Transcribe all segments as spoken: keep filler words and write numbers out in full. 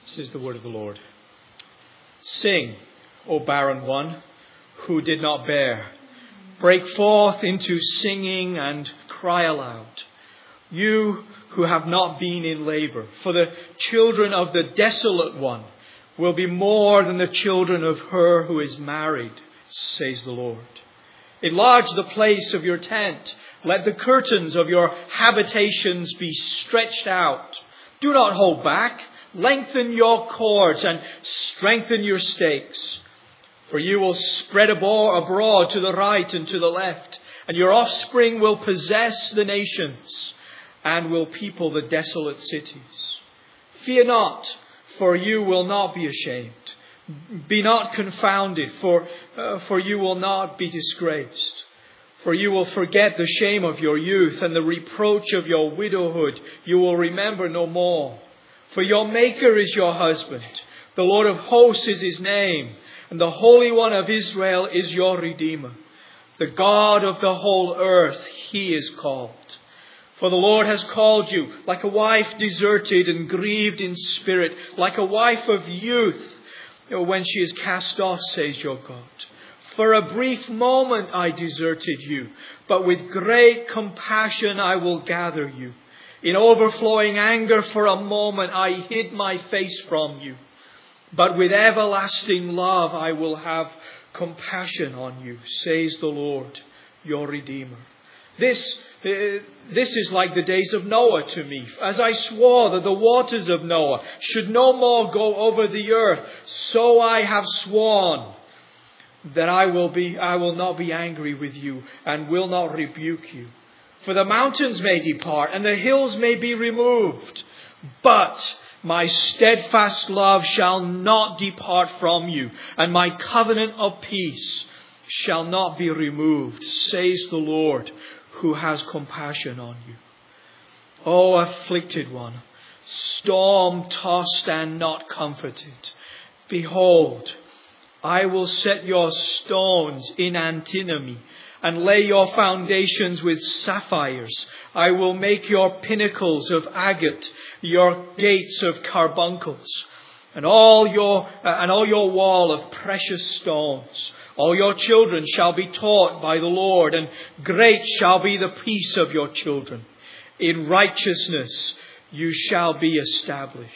This is the word of the Lord. Sing, O barren one who did not bear. Break forth into singing and cry aloud. You who have not been in labour, for the children of the desolate one will be more than the children of her who is married, says the Lord. Enlarge the place of your tent. Let the curtains of your habitations be stretched out. Do not hold back. Lengthen your cords and strengthen your stakes. For you will spread abroad to the right and to the left, and your offspring will possess the nations and will people the desolate cities. Fear not, for you will not be ashamed. Be not confounded, for, uh, for you will not be disgraced. For you will forget the shame of your youth and the reproach of your widowhood you will remember no more. For your Maker is your husband. The Lord of hosts is his name. And the Holy One of Israel is your Redeemer. The God of the whole earth, he is called. For the Lord has called you like a wife deserted and grieved in spirit, like a wife of youth when she is cast off, says your God. For a brief moment I deserted you, but with great compassion I will gather you. In overflowing anger for a moment I hid my face from you. But with everlasting love I will have compassion on you, says the Lord, your Redeemer. This, uh, this is like the days of Noah to me, as I swore that the waters of Noah should no more go over the earth. So I have sworn that I will be, I will not be angry with you and will not rebuke you. For the mountains may depart and the hills may be removed, but my steadfast love shall not depart from you, and my covenant of peace shall not be removed, says the Lord, who has compassion on you. O afflicted one, storm-tossed and not comforted, behold, I will set your stones in antinomy, and lay your foundations with sapphires. I will make your pinnacles of agate, your gates of carbuncles, and all your uh, and all your wall of precious stones. All your children shall be taught by the Lord, and great shall be the peace of your children. In righteousness you shall be established.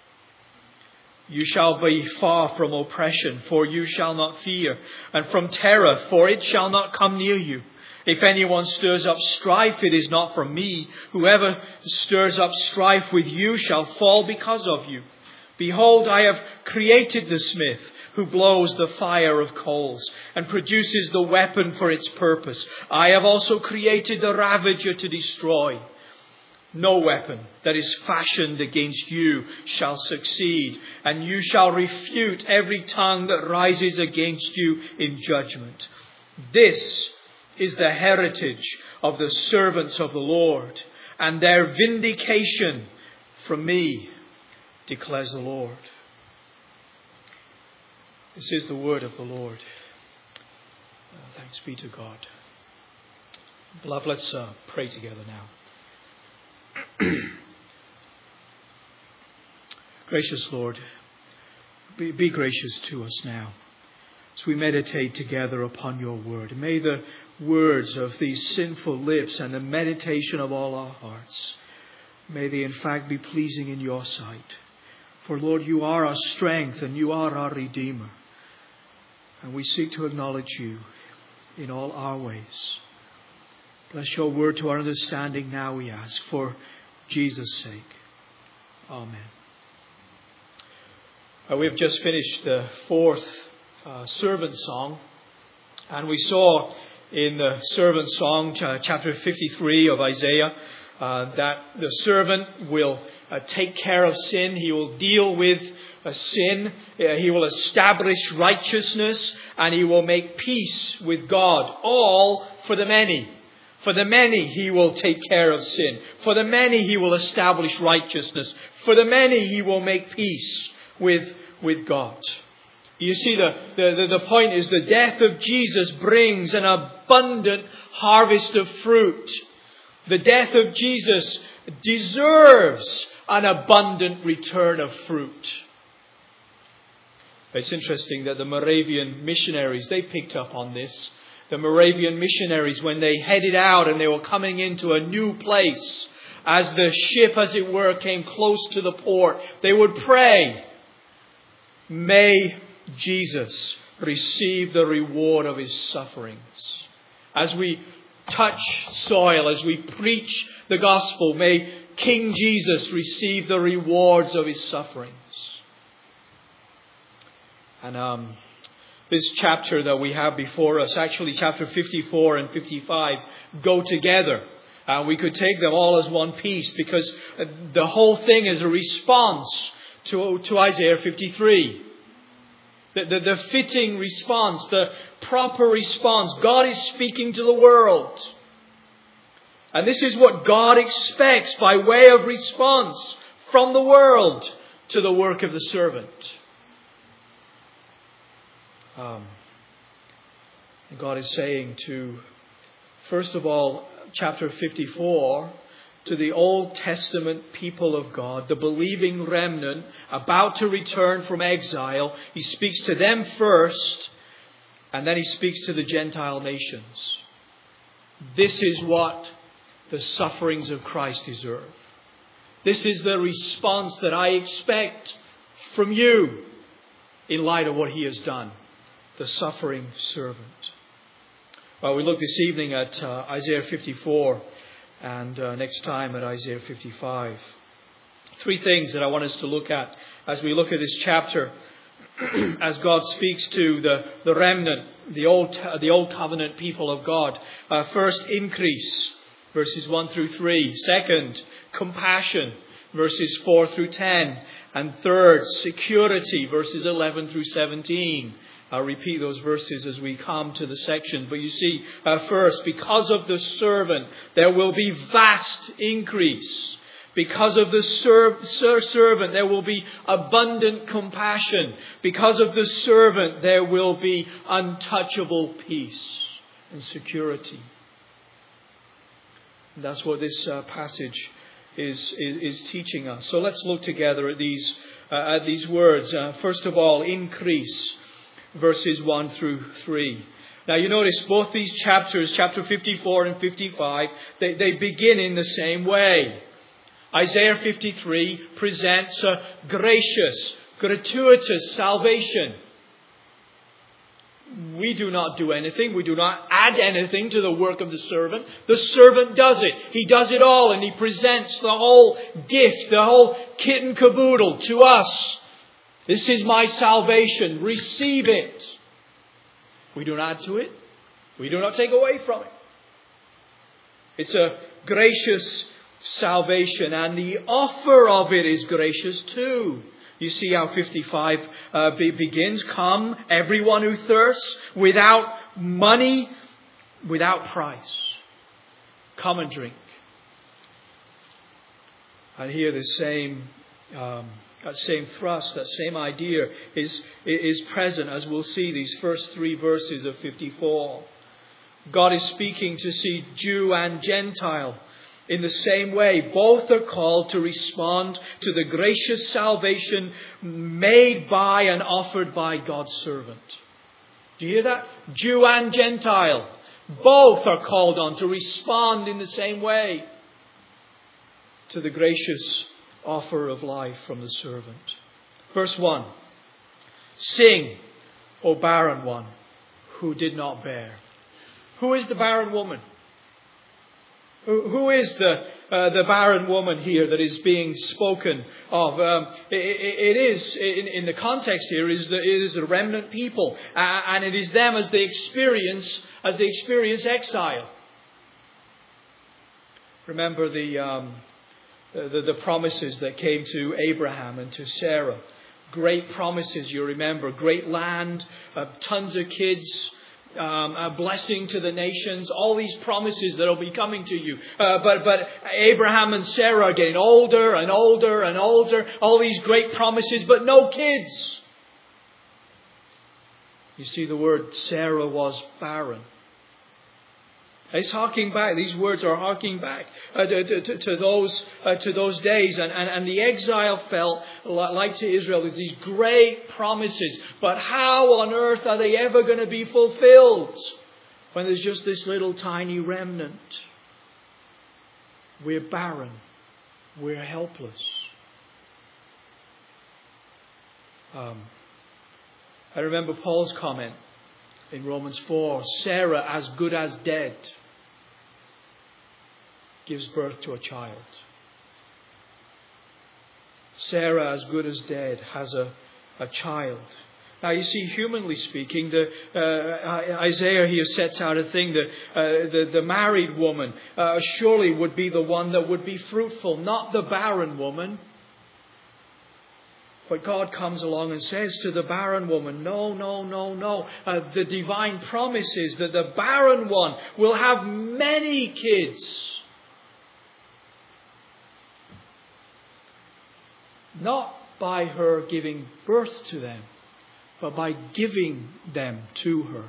You shall be far from oppression, for you shall not fear, and from terror, for it shall not come near you. If anyone stirs up strife, it is not from me. Whoever stirs up strife with you shall fall because of you. Behold, I have created the smith, who blows the fire of coals, and produces the weapon for its purpose. I have also created the ravager to destroy. No weapon that is fashioned against you shall succeed, and you shall refute every tongue that rises against you in judgment. This is the heritage of the servants of the Lord, and their vindication from me, declares the Lord. This is the word of the Lord. Uh, thanks be to God. Beloved, let's uh, pray together now. Gracious Lord, be, be gracious to us now as we meditate together upon your word. May the words of these sinful lips and the meditation of all our hearts, may they in fact be pleasing in your sight. For Lord, you are our strength and you are our Redeemer. And we seek to acknowledge you in all our ways. Bless your word to our understanding now, we ask, for Jesus' sake. Amen. Uh, we have just finished the fourth uh, servant song. And we saw in the servant song, ch- chapter fifty-three of Isaiah, uh, that the servant will uh, take care of sin. He will deal with uh, sin. Uh, he will establish righteousness. And he will make peace with God. All for the many. For the many he will take care of sin. For the many he will establish righteousness. For the many he will make peace with, with God. You see, the, the, the point is the death of Jesus brings an abundant harvest of fruit. The death of Jesus deserves an abundant return of fruit. It's interesting that the Moravian missionaries, they picked up on this. The Moravian missionaries, when they headed out and they were coming into a new place, as the ship, as it were, came close to the port, they would pray, "May Jesus receive the reward of his sufferings." As we touch soil, as we preach the gospel, may King Jesus receive the rewards of his sufferings. And um, this chapter that we have before us, actually chapter fifty-four and fifty-five, go together. Uh, we could take them all as one piece, because the whole thing is a response to, to Isaiah fifty-three. The, the, the fitting response, the proper response. God is speaking to the world. And this is what God expects by way of response from the world to the work of the servant. Um, God is saying to, first of all, chapter fifty-four, to the Old Testament people of God, the believing remnant about to return from exile. He speaks to them first, and then he speaks to the Gentile nations. This is what the sufferings of Christ deserve. This is the response that I expect from you in light of what he has done. The suffering servant. Well, we look this evening at uh, Isaiah fifty-four and uh, next time at Isaiah fifty-five. Three things that I want us to look at as we look at this chapter as God speaks to the, the remnant, the old, the old covenant people of God. Uh, first, increase, verses one through three. Second, compassion, verses four through ten. And third, security, verses eleven through seventeen. I'll repeat those verses as we come to the section. But you see, uh, first, because of the servant, there will be vast increase. Because of the ser- ser- servant, there will be abundant compassion. Because of the servant, there will be untouchable peace and security. And that's what this uh, passage is, is is teaching us. So let's look together at these uh, at these words. Uh, first of all, increase. Verses one through three. Now you notice both these chapters, chapter fifty-four and fifty-five, they, they begin in the same way. Isaiah fifty-three presents a gracious, gratuitous salvation. We do not do anything. We do not add anything to the work of the servant. The servant does it. He does it all, and he presents the whole gift, the whole kit and caboodle to us. This is my salvation. Receive it. We do not add to it. We do not take away from it. It's a gracious salvation, and the offer of it is gracious too. You see how fifty-five uh, be- begins. Come, everyone who thirsts, without money, without price. Come and drink. And here the same... Um, That same thrust, that same idea is, is present as we'll see these first three verses of fifty-four. God is speaking to see Jew and Gentile in the same way. Both are called to respond to the gracious salvation made by and offered by God's servant. Do you hear that? Jew and Gentile. Both are called on to respond in the same way to the gracious offer of life from the servant. Verse one. Sing, O barren one, who did not bear. Who is the barren woman? Who, who is the uh, the barren woman here that is being spoken of? Um, it, it is, in, in the context here, is the, it is the remnant people. Uh, and it is them as they experience, as they experience exile. Remember the... Um, The, the promises that came to Abraham and to Sarah. Great promises, you remember. Great land, uh, tons of kids, um, a blessing to the nations. All these promises that will be coming to you. Uh, but, but Abraham and Sarah are getting older and older and older. All these great promises, but no kids. You see, the word Sarah was barren. It's harking back. These words are harking back uh, to, to, to those uh, to those days, and, and, and the exile felt like to Israel. There's these great promises, but how on earth are they ever going to be fulfilled when there's just this little tiny remnant? We're barren. We're helpless. Um, I remember Paul's comment in Romans four: Sarah, as good as dead, gives birth to a child. Sarah, as good as dead, has a, a child. Now, you see, humanly speaking, the, uh, Isaiah here sets out a thing that uh, the, the married woman uh, surely would be the one that would be fruitful, not the barren woman. But God comes along and says to the barren woman, no, no, no, no. Uh, the divine promise is that the barren one will have many kids. Not by her giving birth to them, but by giving them to her.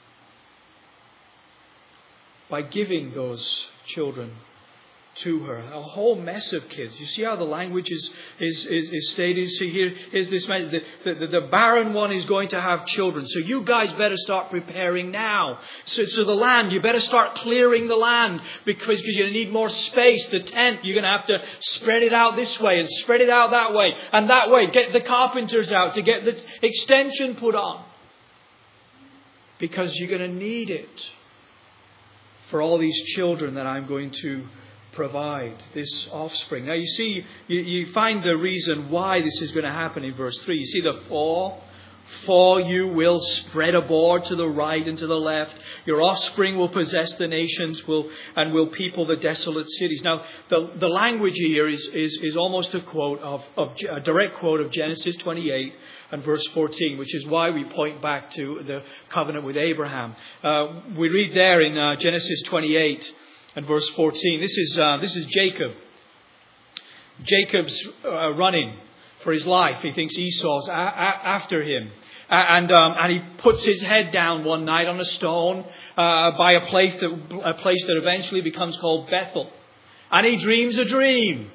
By giving those children to her. A whole mess of kids. You see how the language is is, is, is stated? See, here is this man. The, the, the barren one is going to have children. So you guys better start preparing now. So, so the land, you better start clearing the land because you're going to need more space. The tent, you're going to have to spread it out this way and spread it out that way and that way. Get the carpenters out to get the extension put on. Because you're going to need it for all these children that I'm going to provide, this offspring. Now you see, you, you find the reason why this is going to happen in verse three. You see the for, for you will spread abroad to the right and to the left. Your offspring will possess the nations will and will people the desolate cities. Now the, the language here is, is, is almost a quote of, of a direct quote of Genesis twenty-eight and verse fourteen, which is why we point back to the covenant with Abraham. Uh, we read there in uh, Genesis twenty-eight and verse fourteen. This is uh, this is Jacob. Jacob's uh, running for his life. He thinks Esau's a- a- after him, uh, and um, and he puts his head down one night on a stone uh, by a place that a place that eventually becomes called Bethel, and he dreams a dream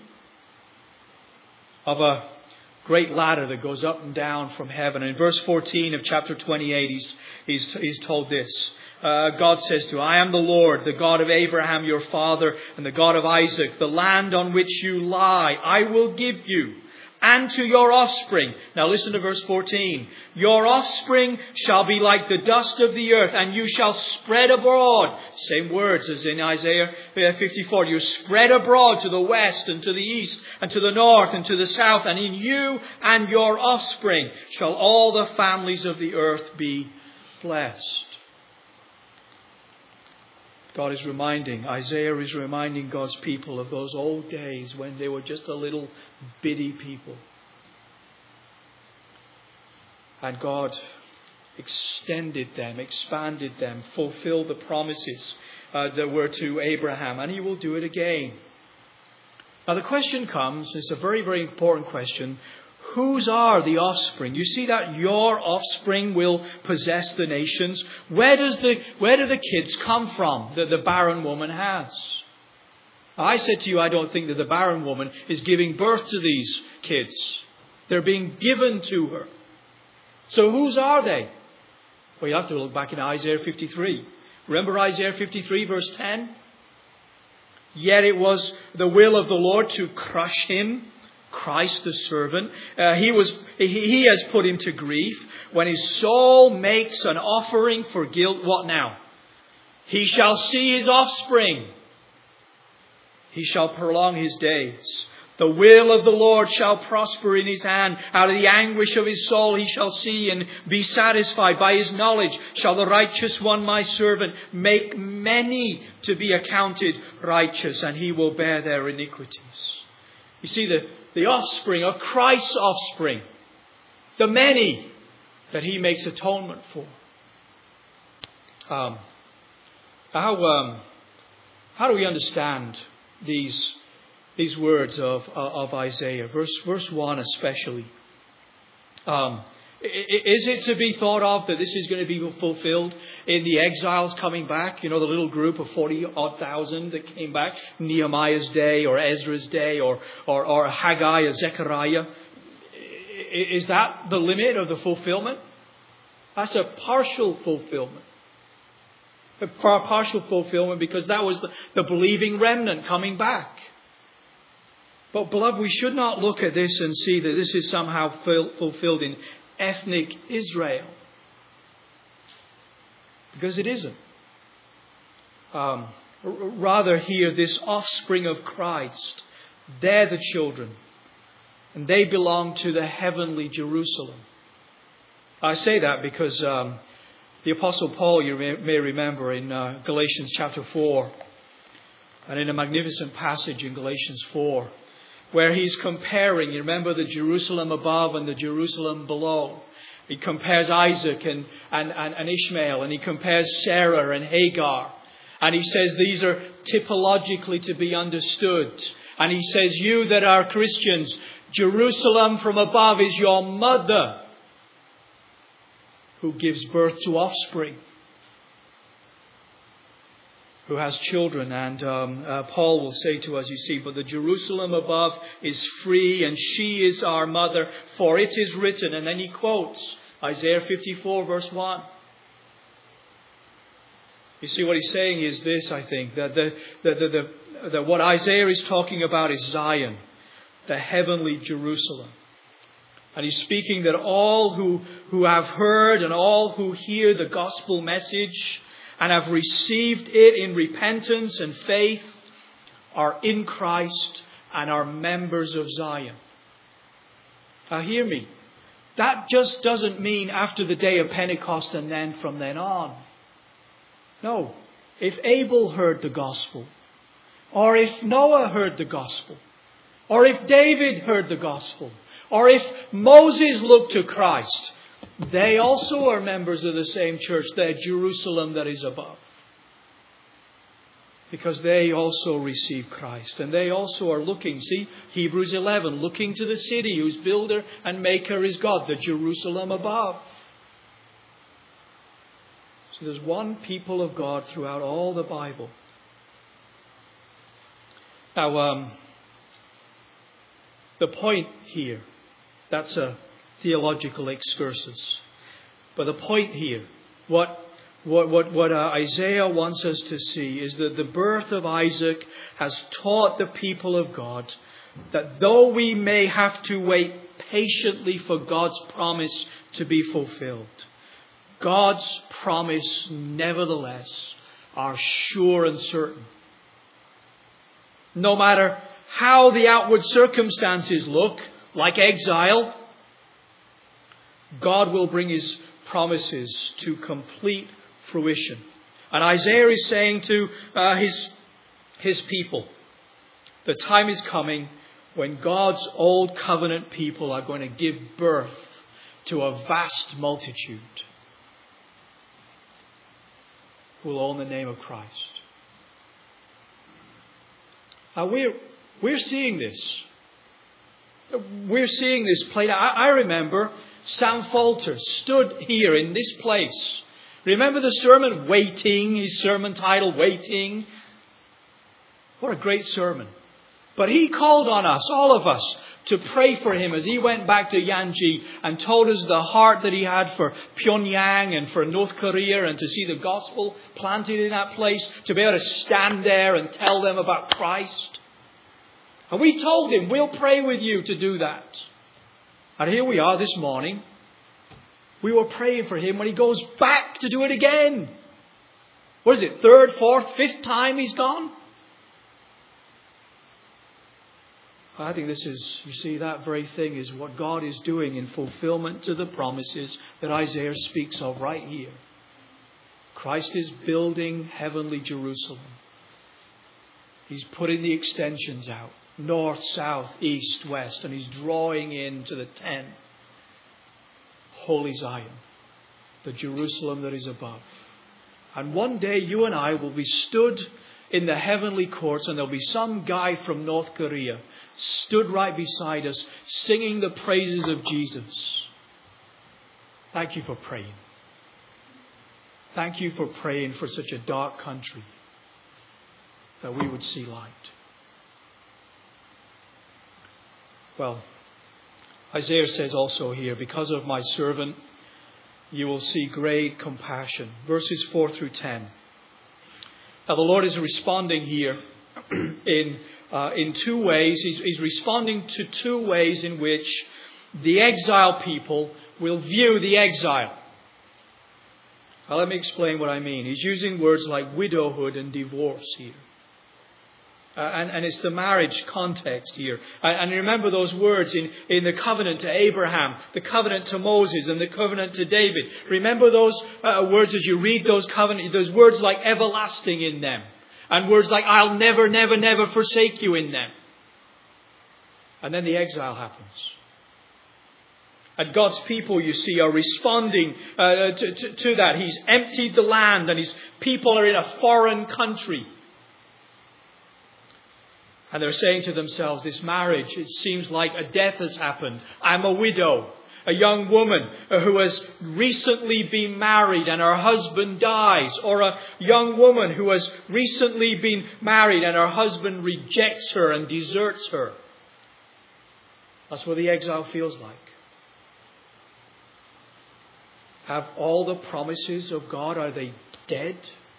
of a great ladder that goes up and down from heaven. And in verse fourteen of chapter twenty-eight, he's he's he's told this. Uh, God says to him, I am the Lord, the God of Abraham your father, and the God of Isaac. The land on which you lie, I will give you, and to your offspring. Now listen to verse fourteen. Your offspring shall be like the dust of the earth, and you shall spread abroad. Same words as in Isaiah fifty-four. You spread abroad to the west and to the east and to the north and to the south. And in you and your offspring shall all the families of the earth be blessed. God is reminding, Isaiah is reminding God's people of those old days when they were just a little bitty people. And God extended them, expanded them, fulfilled the promises uh, that were to Abraham. And He will do it again. Now the question comes, it's a very, very important question. Whose are the offspring? You see that your offspring will possess the nations. Where does the where do the kids come from that the barren woman has? I said to you, I don't think that the barren woman is giving birth to these kids. They're being given to her. So whose are they? Well, you have to look back in Isaiah fifty-three. Remember Isaiah fifty-three verse ten? Yet it was the will of the Lord to crush him. Christ the servant, uh, he was he, he has put him to grief. When his soul makes an offering for guilt, what now? He shall see his offspring. He shall prolong his days. The will of the Lord shall prosper in his hand. Out of the anguish of his soul he shall see and be satisfied. By his knowledge shall the righteous one, my servant, make many to be accounted righteous, and he will bear their iniquities. You see, the, the offspring are Christ's offspring. The many that he makes atonement for. Um, how, um, how do we understand these, these words of, of Isaiah? Verse, verse one especially. Um, Is it to be thought of that this is going to be fulfilled in the exiles coming back? You know, the little group of forty odd thousand that came back, Nehemiah's day or Ezra's day or, or, or Haggai or Zechariah. Is that the limit of the fulfillment? That's a partial fulfillment. A partial fulfillment because that was the, the believing remnant coming back. But beloved, we should not look at this and see that this is somehow fulfilled in ethnic Israel. Because it isn't. Um, rather here, this offspring of Christ, they're the children. And they belong to the heavenly Jerusalem. I say that because um, the Apostle Paul, you may, may remember in uh, Galatians chapter four, and in a magnificent passage in Galatians four, where he's comparing, you remember the Jerusalem above and the Jerusalem below. He compares Isaac and, and, and, and Ishmael, and he compares Sarah and Hagar. And he says these are typologically to be understood. And he says, you that are Christians, Jerusalem from above is your mother who gives birth to offspring, who has children. And um, uh, Paul will say to us, you see, but the Jerusalem above is free and she is our mother, for it is written. And then he quotes Isaiah fifty-four verse one. You see, what he's saying is this, I think, that, the, the, the, the, that what Isaiah is talking about is Zion, the heavenly Jerusalem. And he's speaking that all who, who have heard and all who hear the gospel message and have received it in repentance and faith are in Christ and are members of Zion. Now hear me. That just doesn't mean after the day of Pentecost and then from then on. No. If Abel heard the gospel, or if Noah heard the gospel, or if David heard the gospel, or if Moses looked to Christ, they also are members of the same church, the Jerusalem that is above. Because they also receive Christ. And they also are looking, see, Hebrews eleven, looking to the city whose builder and maker is God, the Jerusalem above. So there's one people of God throughout all the Bible. Now, um, the point here, that's a theological excursus. But the point here, what what what, what uh, Isaiah wants us to see is that the birth of Isaac has taught the people of God that though we may have to wait patiently for God's promise to be fulfilled, God's promise, nevertheless, are sure and certain. No matter how the outward circumstances look, like exile, God will bring His promises to complete fruition. And Isaiah is saying to uh, his, his people, the time is coming when God's old covenant people are going to give birth to a vast multitude who will own the name of Christ. Now we're, we're seeing this. We're seeing this played out. I, I remember Sam Falter stood here in this place. Remember the sermon, Waiting, his sermon title, Waiting. What a great sermon. But he called on us, all of us, to pray for him as he went back to Yanji and told us the heart that he had for Pyongyang and for North Korea and to see the gospel planted in that place, to be able to stand there and tell them about Christ. And we told him, we'll pray with you to do that. And here we are this morning. We were praying for him when he goes back to do it again. What is it? Third, fourth, fifth time he's gone? I think this is, you see, that very thing is what God is doing in fulfillment to the promises that Isaiah speaks of right here. Christ is building heavenly Jerusalem. He's putting the extensions out. North, south, east, west. And He's drawing into the ten. Holy Zion. The Jerusalem that is above. And one day you and I will be stood in the heavenly courts and there'll be some guy from North Korea stood right beside us singing the praises of Jesus. Thank you for praying. Thank you for praying for such a dark country, that we would see light. Well, Isaiah says also here, because of my servant, you will see great compassion. Verses four through ten. Now the Lord is responding here in uh, in two ways. He's, he's responding to two ways in which the exile people will view the exile. Now let me explain what I mean. He's using words like widowhood and divorce here. Uh, and, and it's the marriage context here. And, and remember those words in, in the covenant to Abraham, the covenant to Moses, and the covenant to David. Remember those uh, words as you read those covenant. There's words like everlasting in them. And words like I'll never, never, never forsake you in them. And then the exile happens. And God's people, you see, are responding uh, to, to, to that. He's emptied the land and his people are in a foreign country. And they're saying to themselves, this marriage, it seems like a death has happened. I'm a widow, a young woman who has recently been married and her husband dies. Or a young woman who has recently been married and her husband rejects her and deserts her. That's what the exile feels like. Have all the promises of God, are they dead?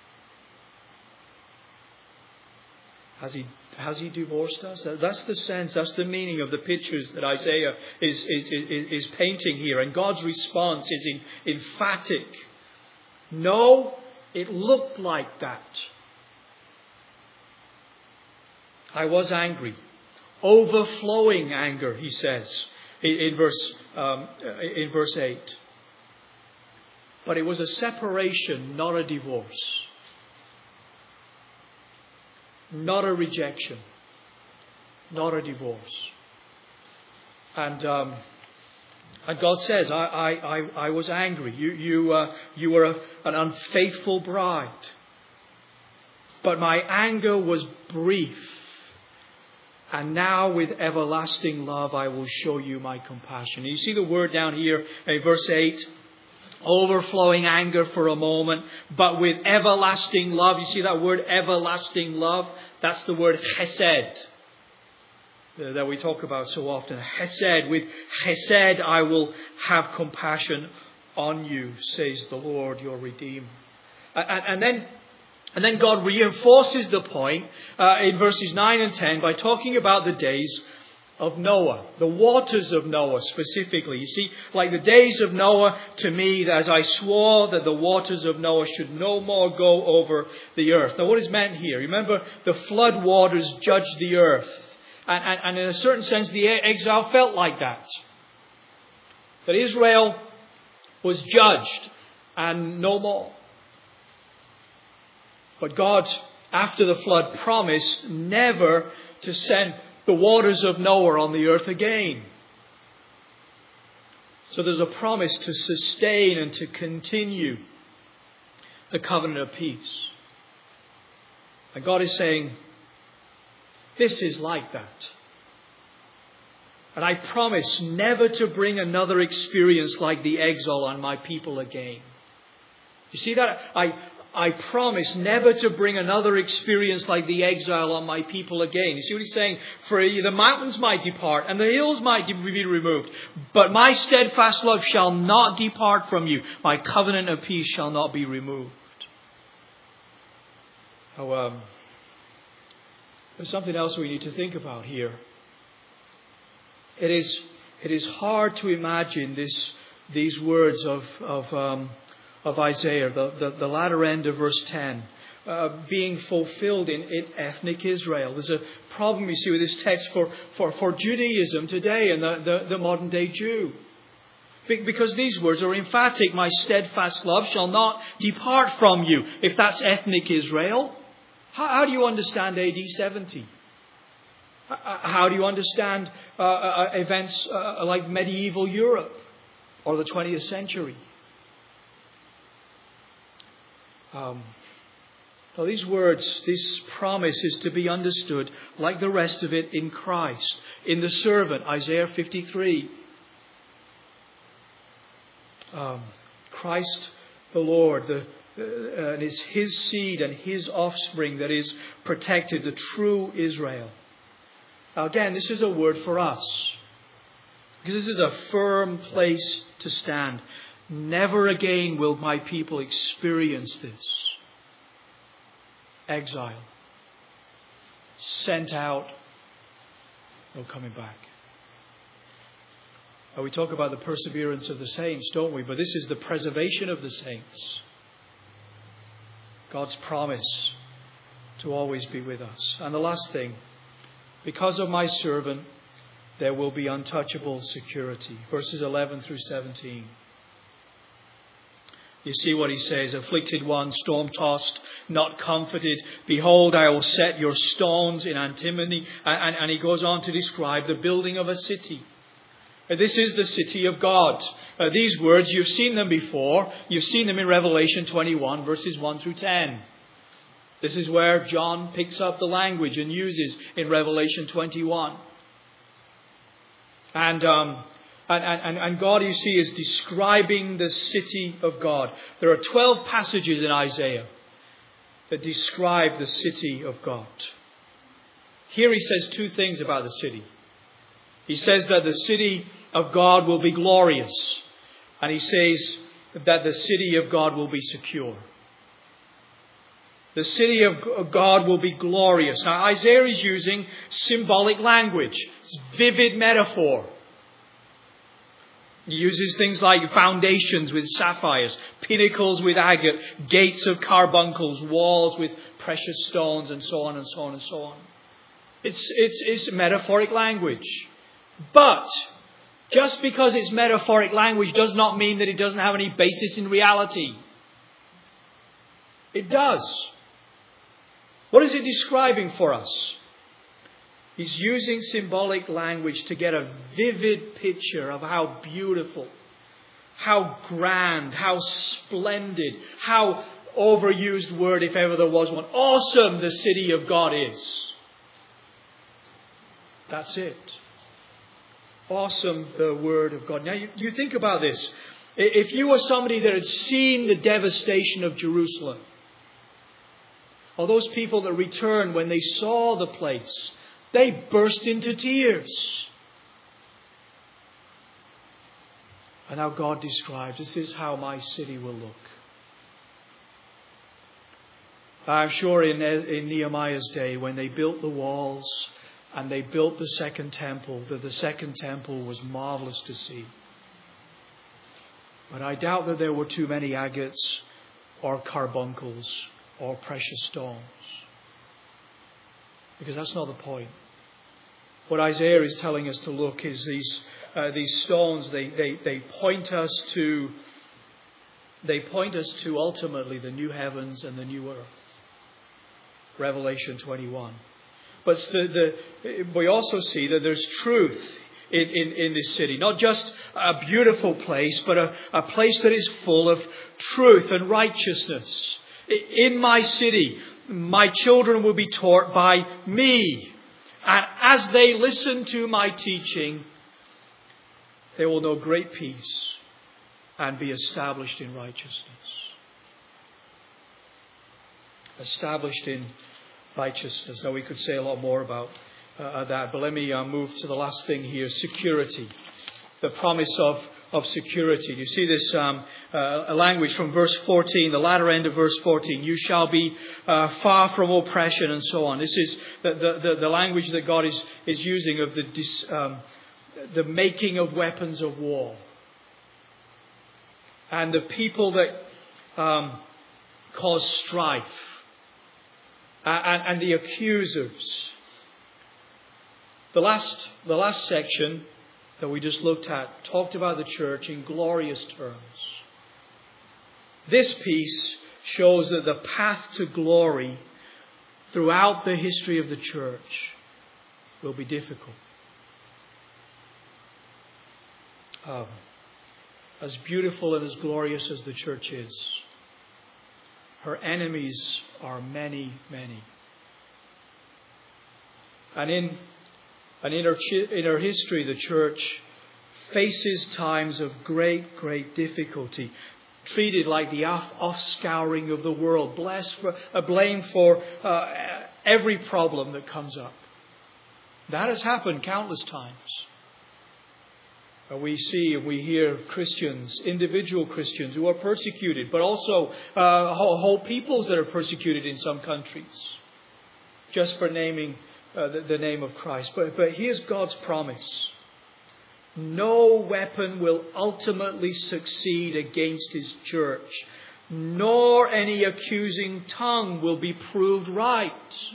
Has he Has he divorced us? That's the sense, that's the meaning of the pictures that Isaiah is, is, is, is painting here. And God's response is in, emphatic. No, it looked like that. I was angry. Overflowing anger, he says in, in, verse, um, in verse eight. But it was a separation, not a divorce. Not a rejection. Not a divorce. And um, and God says, I I, I, I was angry. You you uh, you were a, an unfaithful bride. But my anger was brief. And now with everlasting love I will show you my compassion. You see the word down here in verse eight. Overflowing anger for a moment, but with everlasting love. You see that word everlasting love? That's the word chesed that we talk about so often. Chesed. With chesed I will have compassion on you, says the Lord your Redeemer. And, and then and then God reinforces the point uh, in verses nine and ten by talking about the days of Noah, the waters of Noah specifically. You see, like the days of Noah, to me, as I swore that the waters of Noah should no more go over the earth. Now what is meant here? Remember, the flood waters judged the earth. And, and, and in a certain sense, the exile felt like that. That Israel was judged and no more. But God, after the flood, promised never to send the waters of Noah on the earth again. So there's a promise to sustain and to continue the covenant of peace. And God is saying, this is like that. And I promise never to bring another experience like the exile on my people again. You see that? I I promise never to bring another experience like the exile on my people again. You see what he's saying? For the mountains might depart and the hills might be removed, but my steadfast love shall not depart from you. My covenant of peace shall not be removed. Oh, um, there's something else we need to think about here. It is it is hard to imagine this these words of of um, of Isaiah, the, the, the latter end of verse ten, uh, being fulfilled in, in ethnic Israel. There's a problem, you see, with this text for, for, for Judaism today and the, the, the modern day Jew. Because these words are emphatic. My steadfast love shall not depart from you. If that's ethnic Israel, how, how do you understand A D seventy? How do you understand uh, uh, events uh, like medieval Europe or the twentieth century? Um, well, these words, this promise is to be understood like the rest of it in Christ, in the servant, Isaiah fifty-three. um, Christ the Lord, the, uh, and it's His seed and His offspring that is protected, the true Israel. Now again, this is a word for us, because this is a firm place to stand. Never again will my people experience this. Exile. Sent out. No coming back. Now we talk about the perseverance of the saints, don't we? But this is the preservation of the saints. God's promise to always be with us. And the last thing, because of my servant, there will be untouchable security. Verses eleven through seventeen. You see what he says, afflicted one, storm-tossed, not comforted. Behold, I will set your stones in antimony. And, and, and he goes on to describe the building of a city. This is the city of God. Uh, these words, you've seen them before. You've seen them in Revelation twenty-one, verses one through ten. This is where John picks up the language and uses in Revelation twenty-one. And... Um, And, and, and God, you see, is describing the city of God. There are twelve passages in Isaiah that describe the city of God. Here he says two things about the city. He says that the city of God will be glorious. And he says that the city of God will be secure. The city of God will be glorious. Now Isaiah is using symbolic language. It's vivid metaphor. He uses things like foundations with sapphires, pinnacles with agate, gates of carbuncles, walls with precious stones, and so on and so on and so on. It's, it's, it's metaphoric language. But just because it's metaphoric language does not mean that it doesn't have any basis in reality. It does. What is it describing for us? He's using symbolic language to get a vivid picture of how beautiful, how grand, how splendid, how overused word, if ever there was one, awesome the city of God is. That's it. Awesome the word of God. Now you, you think about this. If you were somebody that had seen the devastation of Jerusalem, or those people that returned when they saw the place, they burst into tears. And now God describes, this is how my city will look. I'm sure in, in Nehemiah's day, when they built the walls and they built the second temple, that the second temple was marvelous to see. But I doubt that there were too many agates or carbuncles or precious stones. Because that's not the point. What Isaiah is telling us to look is these uh, these stones. They, they they point us to they point us to ultimately the new heavens and the new earth. Revelation twenty-one. But the, the we also see that there's truth in, in, in this city. Not just a beautiful place, but a, a place that is full of truth and righteousness. In my city, my children will be taught by me. And as they listen to my teaching, they will know great peace and be established in righteousness. Established in righteousness. Now we could say a lot more about uh, that, but let me uh, move to the last thing here, security. The promise of, of security. You see this um, uh, language from verse fourteen, the latter end of verse fourteen. You shall be uh, far from oppression and so on. This is the, the, the, the language that God is, is using of the, dis, um, the making of weapons of war. And the people that um, cause strife. Uh, and, and the accusers. The last, the last section that we just looked at talked about the church in glorious terms. This piece shows that the path to glory throughout the history of the church will be difficult. Um, as beautiful and as glorious as the church is, her enemies are many, many. And in And in her, in her history, the church faces times of great, great difficulty, treated like the off- offscouring of the world, blessed for, uh, blamed for uh, every problem that comes up. That has happened countless times. Uh, we see and we hear Christians, individual Christians who are persecuted, but also uh, whole, whole peoples that are persecuted in some countries, just for naming uh, the, the name of Christ. But, but here's God's promise. No weapon will ultimately succeed against His church, nor any accusing tongue will be proved right.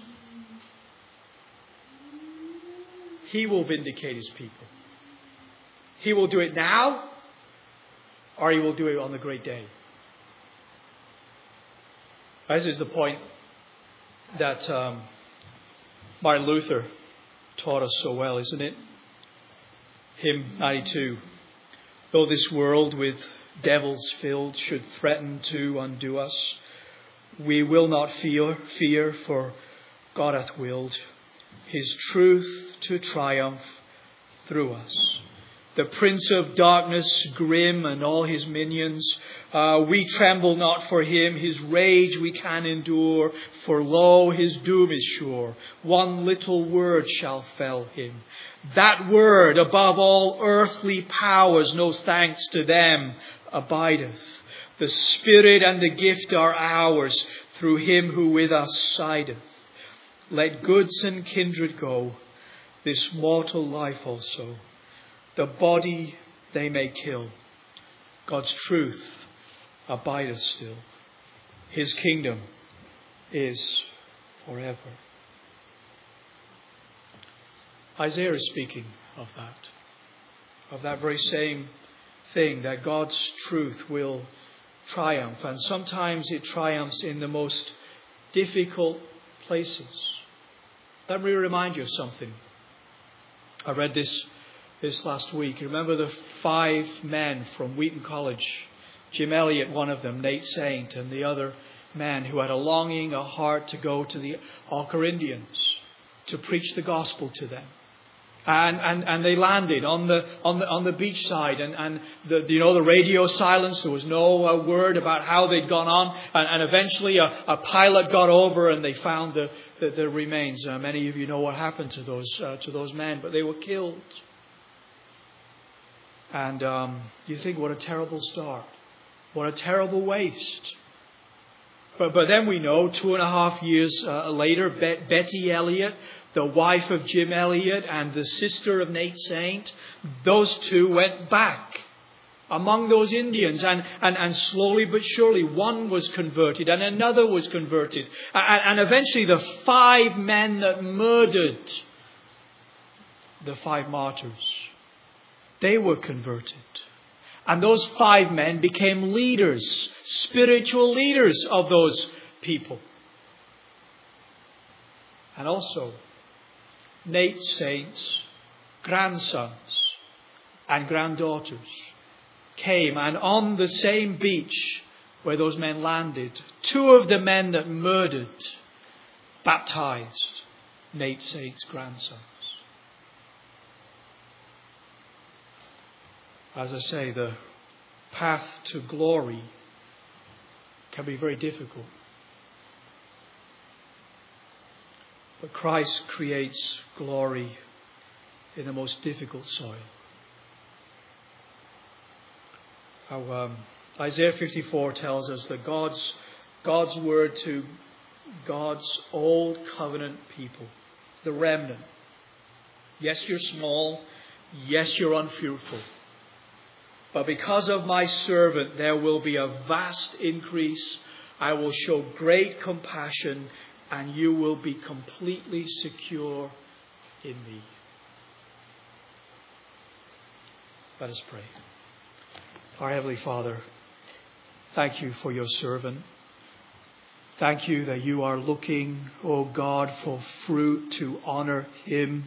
He will vindicate His people. He will do it now, or He will do it on the great day. This is the point that um, Martin Luther taught us so well, isn't it? Hymn ninety-two. Though this world with devils filled should threaten to undo us, we will not fear, fear, for God hath willed His truth to triumph through us. The Prince of Darkness, grim, and all his minions, uh, we tremble not for him. His rage we can endure, for lo, his doom is sure. One little word shall fell him. That word above all earthly powers, no thanks to them, abideth. The Spirit and the gift are ours, through him who with us sideth. Let goods and kindred go, this mortal life also. The body they may kill, God's truth abideth still. His kingdom is forever. Isaiah is speaking of that, of that very same thing, that God's truth will triumph. And sometimes it triumphs in the most difficult places. Let me remind you of something. I read this this last week. You remember the five men from Wheaton College? Jim Elliot, one of them, Nate Saint, and the other man who had a longing, a heart to go to the Alcorindians to preach the gospel to them. And, and, and they landed on the, on the, on the beach side, and, and the, you know, the radio silence. There was no uh, word about how they'd gone on. And, and eventually a, a pilot got over and they found the, the, the remains. Uh, many of you know what happened to those, uh, to those men, but they were killed. And um, you think, what a terrible start. What a terrible waste. But, but then we know, two and a half years uh, later, Be- Betty Elliott, the wife of Jim Elliot and the sister of Nate Saint, those two went back among those Indians. And, and, and slowly but surely, one was converted and another was converted. And, and eventually the five men that murdered the five martyrs, they were converted. And those five men became leaders, spiritual leaders of those people. And also, Nate Saint's grandsons and granddaughters came, and on the same beach where those men landed, two of the men that murdered baptized Nate Saint's grandsons. As I say, the path to glory can be very difficult. But Christ creates glory in the most difficult soil. How, um, Isaiah fifty-four tells us that God's, God's word to God's old covenant people, the remnant. Yes, you're small. Yes, you're unfruitful. But because of my servant, there will be a vast increase. I will show great compassion, and you will be completely secure in me. Let us pray. Our Heavenly Father, thank you for your servant. Thank you that you are looking, O God, for fruit to honor him.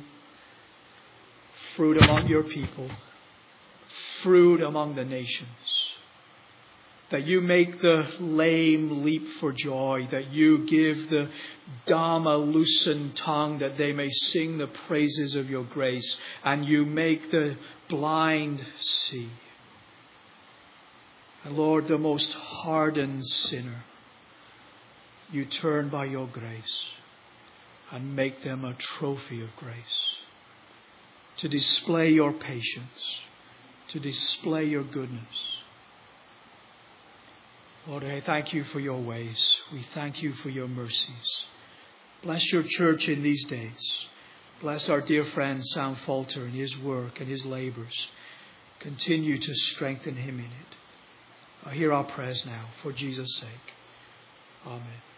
Fruit among your people. Fruit among the nations. that you make the lame leap for joy, that you give the dumb a loosened tongue, that they may sing the praises of your grace, and you make the blind see. And Lord, the most hardened sinner, you turn by your grace and make them a trophy of grace, to display your patience, to display your goodness. Lord, I thank you for your ways. We thank you for your mercies. Bless your church in these days. Bless our dear friend Sam Falter in his work and his labors. Continue to strengthen him in it. I hear our prayers now for Jesus' sake. Amen.